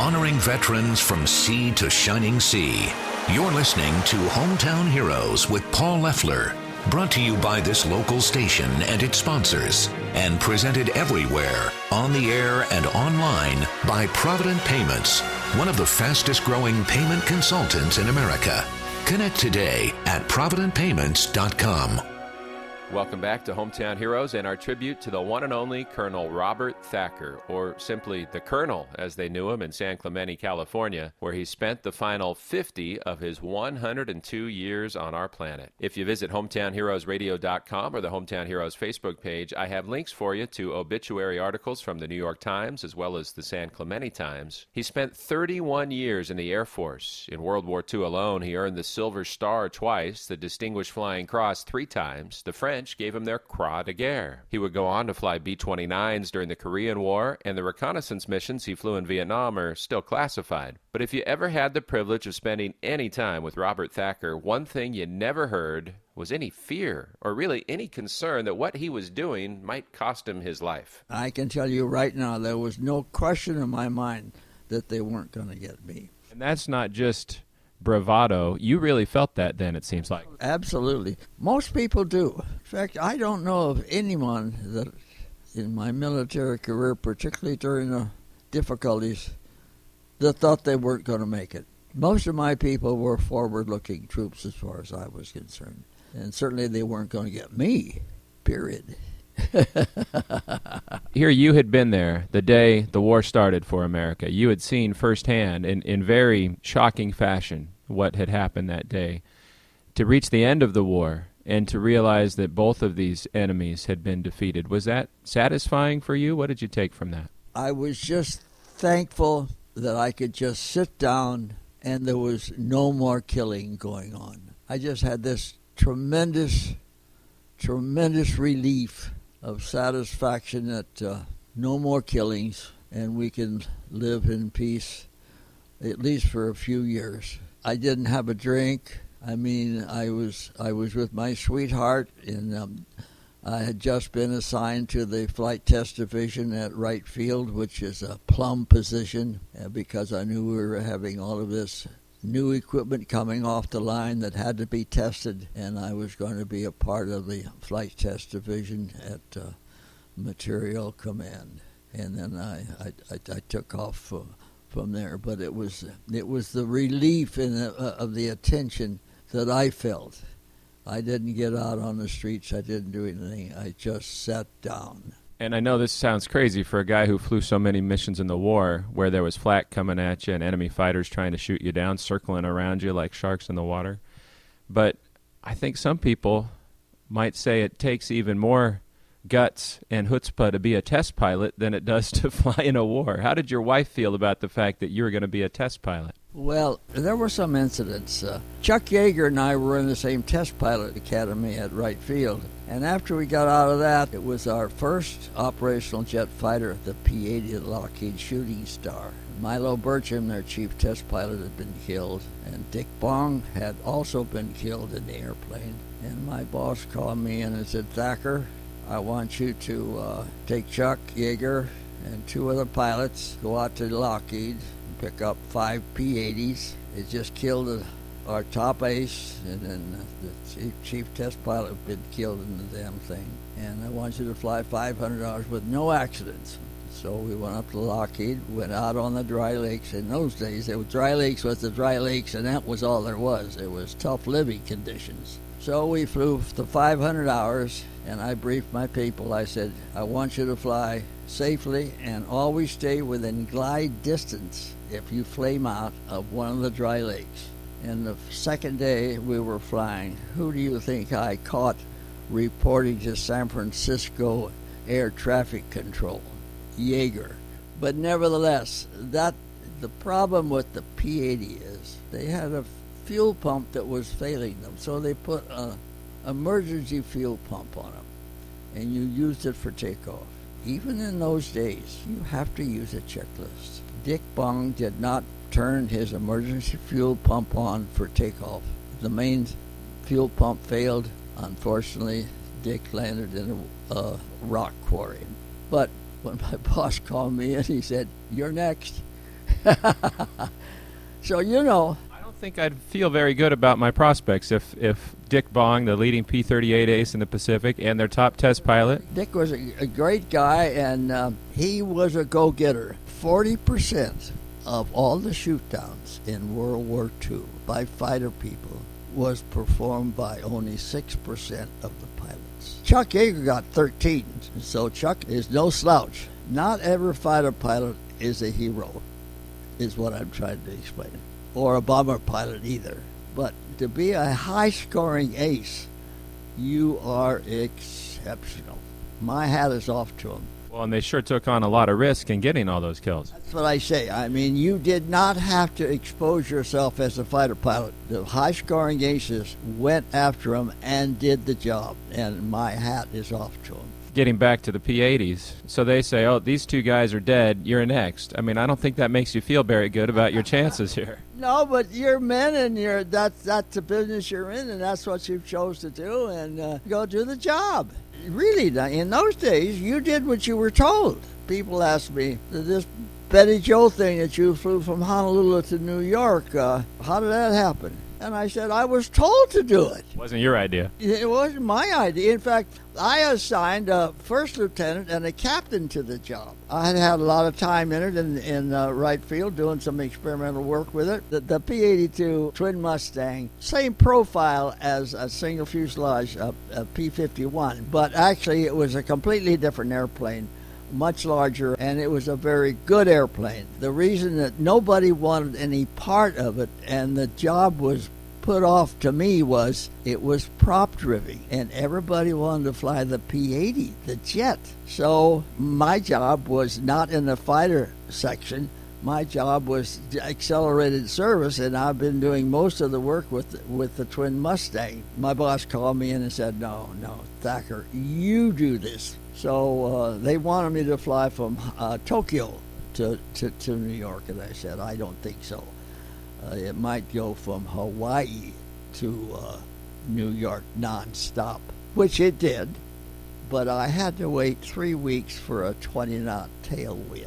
honoring veterans from sea to shining sea. You're listening to Hometown Heroes with Paul Leffler, brought to you by this local station and its sponsors, and presented everywhere, on the air and online, by Provident Payments, one of the fastest-growing payment consultants in America. Connect today at providentpayments.com. Welcome back to Hometown Heroes and our tribute to the one and only Colonel Robert Thacker, or simply the Colonel as they knew him in San Clemente, California, where he spent the final 50 of his 102 years on our planet. If you visit hometownheroesradio.com or the Hometown Heroes Facebook page, I have links for you to obituary articles from the New York Times as well as the San Clemente Times. He spent 31 years in the Air Force. In World War II alone, he earned the Silver Star twice, the Distinguished Flying Cross 3 times. The French gave him their Croix de Guerre. He would go on to fly B-29s during the Korean War, and the reconnaissance missions he flew in Vietnam are still classified. But if you ever had the privilege of spending any time with Robert Thacker, one thing you never heard was any fear, or really any concern that what he was doing might cost him his life. I can tell you right now, there was no question in my mind that they weren't going to get me. And that's not just bravado. You really felt that then, it seems like. Absolutely. Most people do. In fact, I don't know of anyone that in my military career, particularly during the difficulties, that thought they weren't going to make it. Most of my people were forward-looking troops as far as I was concerned. And certainly they weren't going to get me, period. Here you had been there the day the war started for America. You had seen firsthand in very shocking fashion what had happened that day. To reach the end of the war and to realize that both of these enemies had been defeated, was that satisfying for you? What did you take from that? I was just thankful that I could just sit down and there was no more killing going on. I just had this tremendous relief of satisfaction that no more killings and we can live in peace at least for a few years. I didn't have a drink. I mean, I was with my sweetheart, and I had just been assigned to the Flight Test Division at Wright Field, which is a plum position, because I knew we were having all of this new equipment coming off the line that had to be tested, and I was going to be a part of the Flight Test Division at Material Command. And then I took off from there. But it was the relief of the attention that I felt. I didn't get out on the streets. I didn't do anything. I just sat down. And I know this sounds crazy for a guy who flew so many missions in the war where there was flak coming at you and enemy fighters trying to shoot you down, circling around you like sharks in the water. But I think some people might say it takes even more guts and chutzpah to be a test pilot than it does to fly in a war. How did your wife feel about the fact that you were going to be a test pilot? Well, there were some incidents. Chuck Yeager and I were in the same test pilot academy at Wright Field. And after we got out of that, it was our first operational jet fighter, the P-80 at Lockheed Shooting Star. Milo Burcham, their chief test pilot, had been killed. And Dick Bong had also been killed in the airplane. And my boss called me in and said, "Thacker, I want you to take Chuck Yeager and 2 other pilots, go out to Lockheed, and pick up 5 P-80s. They just killed our top ace, and then the chief test pilot had been killed in the damn thing. And I want you to fly 500 hours with no accidents." So we went up to Lockheed, went out on the dry lakes. In those days, dry lakes was the dry lakes, and that was all there was. It was tough living conditions. So we flew the 500 hours, and I briefed my people. I said, "I want you to fly safely and always stay within glide distance if you flame out of one of the dry lakes." And the second day we were flying, who do you think I caught reporting to San Francisco Air Traffic Control? Yeager. But nevertheless, the problem with the P-80 is they had a fuel pump that was failing them, so they put an emergency fuel pump on them, and you used it for takeoff. Even in those days, you have to use a checklist. Dick Bong did not turn his emergency fuel pump on for takeoff. The main fuel pump failed. Unfortunately, Dick landed in a rock quarry. But when my boss called me in, he said, "You're next." So, you know, I don't think I'd feel very good about my prospects if Dick Bong, the leading P-38 ace in the Pacific, and their top test pilot. Dick was a great guy, and he was a go-getter. 40% of all the shoot-downs in World War II by fighter people was performed by only 6% of the pilots. Chuck Yeager got 13, so Chuck is no slouch. Not every fighter pilot is a hero, is what I'm trying to explain, or a bomber pilot either. But to be a high-scoring ace, you are exceptional. My hat is off to him. Well, and they sure took on a lot of risk in getting all those kills. That's what I say. I mean, you did not have to expose yourself as a fighter pilot. The high-scoring aces went after him and did the job, and my hat is off to him. Getting back to the P-80s, so they say, oh, these two guys are dead, you're next. I mean, I don't think that makes you feel very good about your chances here. No, but you're men, and that's the business you're in, and that's what you chose to do, and go do the job. Really, in those days, you did what you were told. People ask me, this Betty Joe thing that you flew from Honolulu to New York, how did that happen? And I said, I was told to do it. It wasn't your idea. It wasn't my idea. In fact, I assigned a first lieutenant and a captain to the job. I had had a lot of time in it in Wright Field, doing some experimental work with it. The P-82 Twin Mustang, same profile as a single fuselage a P-51, but actually it was a completely different airplane, much larger, and it was a very good airplane. The reason that nobody wanted any part of it and the job was put off to me was it was prop driven, and everybody wanted to fly the P-80, the jet. So my job was not in the fighter section. My job was accelerated service, and I've been doing most of the work with the Twin Mustang. My boss called me in and said, no, Thacker, you do this. So they wanted me to fly from Tokyo to New York, and I said, I don't think so. It might go from Hawaii to New York nonstop, which it did, but I had to wait 3 weeks for a 20-knot tailwind.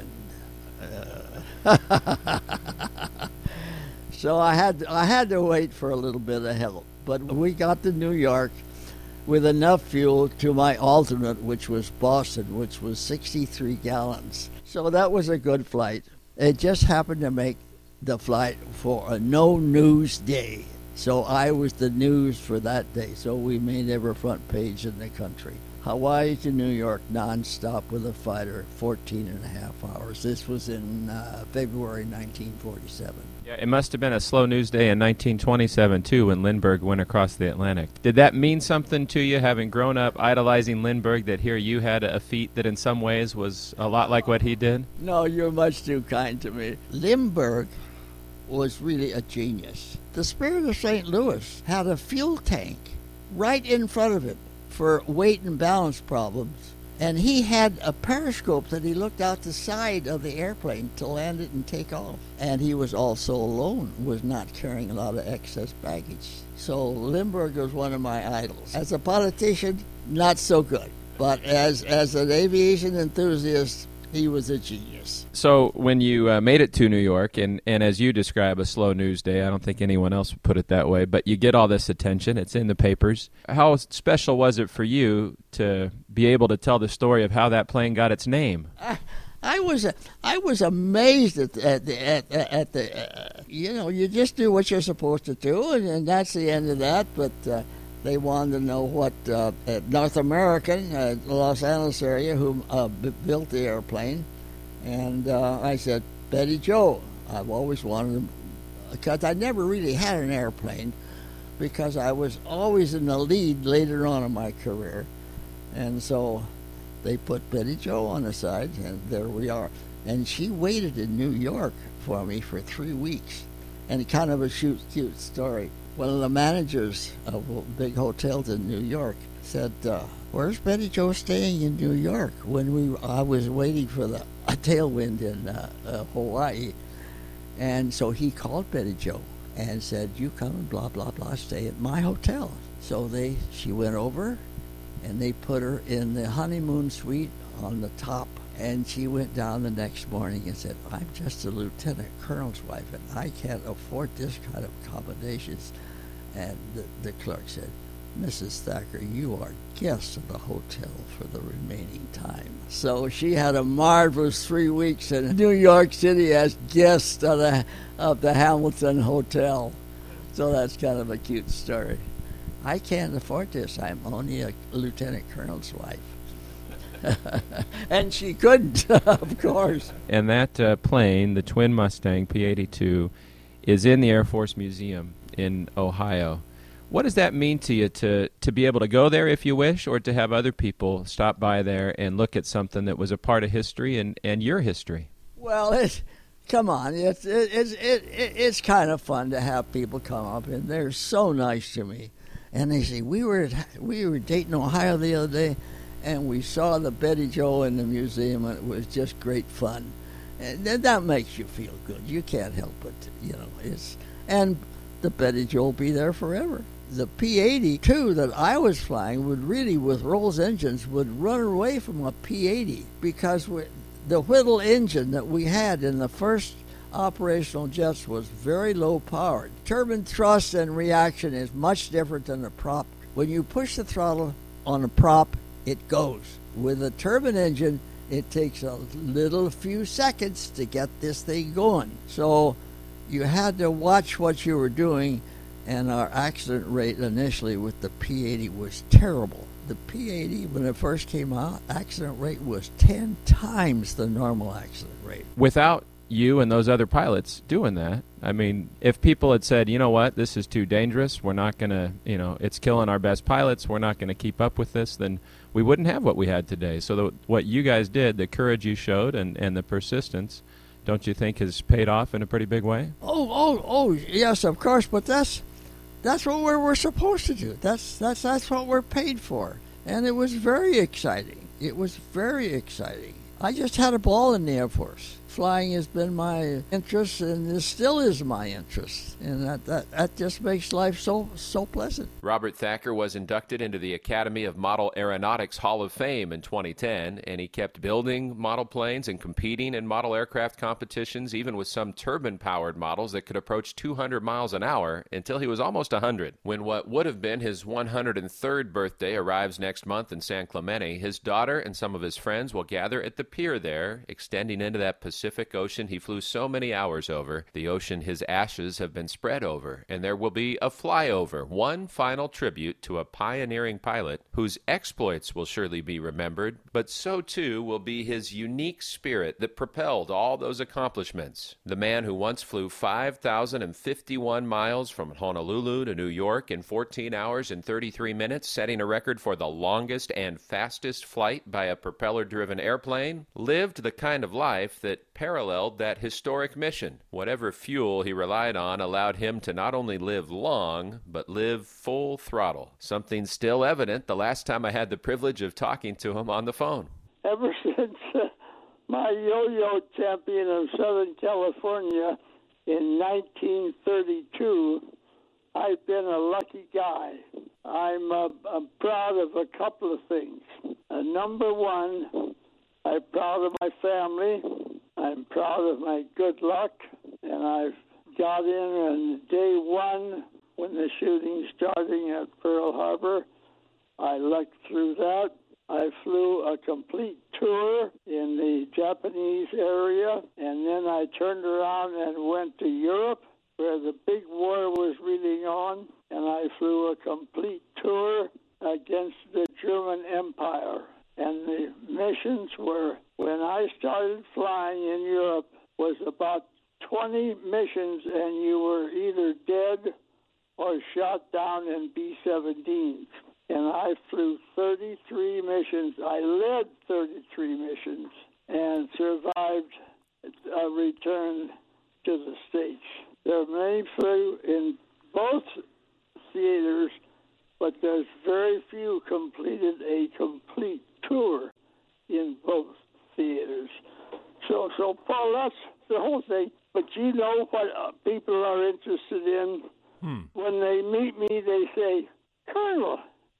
So I had to wait for a little bit of help, but we got to New York with enough fuel to my alternate, which was Boston, which was 63 gallons. So that was a good flight. It just happened to make the flight for a no-news day. So I was the news for that day. So we made every front page in the country. Hawaii to New York nonstop with a fighter, 14 and a half hours. This was in February 1947. Yeah, it must have been a slow news day in 1927, too, when Lindbergh went across the Atlantic. Did that mean something to you, having grown up idolizing Lindbergh, that here you had a feat that in some ways was a lot like what he did? No, you're much too kind to me. Lindbergh was really a genius. The Spirit of St. Louis had a fuel tank right in front of it for weight and balance problems. And he had a periscope that he looked out the side of the airplane to land it and take off. And he was also alone, was not carrying a lot of excess baggage. So Lindbergh was one of my idols. As a politician, not so good. But as an aviation enthusiast, he was a genius. So when you made it to New York, and as you describe a slow news day, I don't think anyone else would put it that way, but you get all this attention, it's in the papers. How special was it for you to be able to tell the story of how that plane got its name? I was amazed at the you just do what you're supposed to do, and that's the end of that, but they wanted to know what North American, Los Angeles area, who built the airplane. And I said, Betty Joe. I've always wanted to, because I never really had an airplane, because I was always in the lead later on in my career. And so they put Betty Joe on the side, and there we are. And she waited in New York for me for 3 weeks. And kind of a cute story. One of the managers of big hotels in New York said, where's Betty Joe staying in New York? When I was waiting for a tailwind in Hawaii. And so he called Betty Joe and said, you come and blah, blah, blah, stay at my hotel. So she went over, and they put her in the honeymoon suite on the top And she went down the next morning and said, I'm just a lieutenant colonel's wife, and I can't afford this kind of accommodations. And the clerk said, Mrs. Thacker, you are guest of the hotel for the remaining time. So she had a marvelous 3 weeks in New York City as guest of the Hamilton Hotel. So that's kind of a cute story. I can't afford this. I'm only a lieutenant colonel's wife. And she couldn't, of course. And that plane, the Twin Mustang P-82, is in the Air Force Museum in Ohio. What does that mean to you to be able to go there if you wish, or to have other people stop by there and look at something that was a part of history and your history? Well, come on, it's kind of fun to have people come up, and they're so nice to me. And they say, we were in Dayton, Ohio the other day, and we saw the Betty Jo in the museum, and it was just great fun. And that makes you feel good. You can't help it, and the Betty Jo will be there forever. The P-82 that I was flying with Rolls engines, would run away from a P-80 because the Whittle engine that we had in the first operational jets was very low powered. Turbine thrust and reaction is much different than a prop. When you push the throttle on a prop, it goes. With a turbine engine, it takes a few seconds to get this thing going. So you had to watch what you were doing, and our accident rate initially with the P-80 was terrible. The P-80, when it first came out, accident rate was 10 times the normal accident rate. Without you and those other pilots doing that, I mean, if people had said, you know what, this is too dangerous, we're not going to, it's killing our best pilots, we're not going to keep up with this, then we wouldn't have what we had today. So what you guys did, the courage you showed and the persistence, don't you think has paid off in a pretty big way? Oh, yes, of course, but that's what we're supposed to do. That's what we're paid for. And it was very exciting. It was very exciting. I just had a ball in the Air Force. Flying has been my interest, and it still is my interest. And that just makes life so pleasant. Robert Thacker was inducted into the Academy of Model Aeronautics Hall of Fame in 2010, and he kept building model planes and competing in model aircraft competitions, even with some turbine-powered models that could approach 200 miles an hour, until he was almost 100. When what would have been his 103rd birthday arrives next month in San Clemente, his daughter and some of his friends will gather at the pier there, extending into that Pacific Ocean he flew so many hours over, the ocean his ashes have been spread over, and there will be a flyover, one final tribute to a pioneering pilot whose exploits will surely be remembered, but so too will be his unique spirit that propelled all those accomplishments. The man who once flew 5,051 miles from Honolulu to New York in 14 hours and 33 minutes, setting a record for the longest and fastest flight by a propeller-driven airplane, lived the kind of life that paralleled that historic mission. Whatever fuel he relied on allowed him to not only live long, but live full throttle. Something still evident the last time I had the privilege of talking to him on the phone. Ever since my yo-yo champion of Southern California in 1932, I've been a lucky guy. I'm proud of a couple of things. Number one, I'm proud of my family. I'm proud of my good luck, and I've got in on day one when the shooting starting at Pearl Harbor. I lucked through that. I flew a complete tour in the Japanese area, and then I turned around and went to Europe, where the big war was really on, and I flew a complete tour against the German Empire. And the missions were, when I started flying in Europe, was about 20 missions, and you were either dead or shot down in B-17s. And I flew 33 missions. I led 33 missions and survived a return to the States. There are many flew in both theaters, but there's very few completed a complete tour in both theaters. So Paul, that's the whole thing. But you know what people are interested in? When they meet me, they say, Colonel,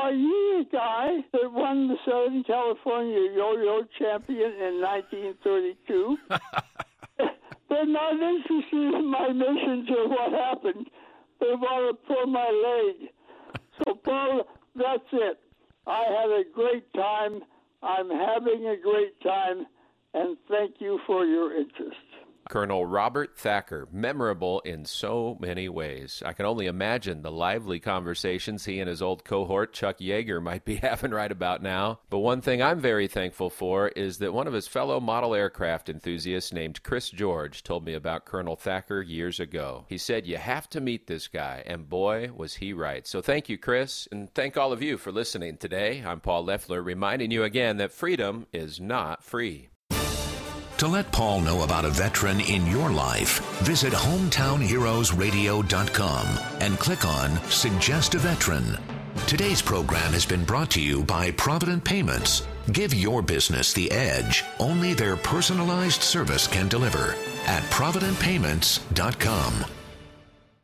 are you the guy that won the Southern California Yo-Yo Champion in 1932? They're not interested in my missions or what happened. They want to pull my leg. So, Paul, that's it. I had a great time. I'm having a great time, and thank you for your interest. Colonel Robert Thacker, memorable in so many ways. I can only imagine the lively conversations he and his old cohort, Chuck Yeager, might be having right about now. But one thing I'm very thankful for is that one of his fellow model aircraft enthusiasts named Chris George told me about Colonel Thacker years ago. He said, you have to meet this guy, and boy, was he right. So thank you, Chris, and thank all of you for listening today. I'm Paul Leffler, reminding you again that freedom is not free. To let Paul know about a veteran in your life, visit hometownheroesradio.com and click on Suggest a Veteran. Today's program has been brought to you by Provident Payments. Give your business the edge only their personalized service can deliver at providentpayments.com.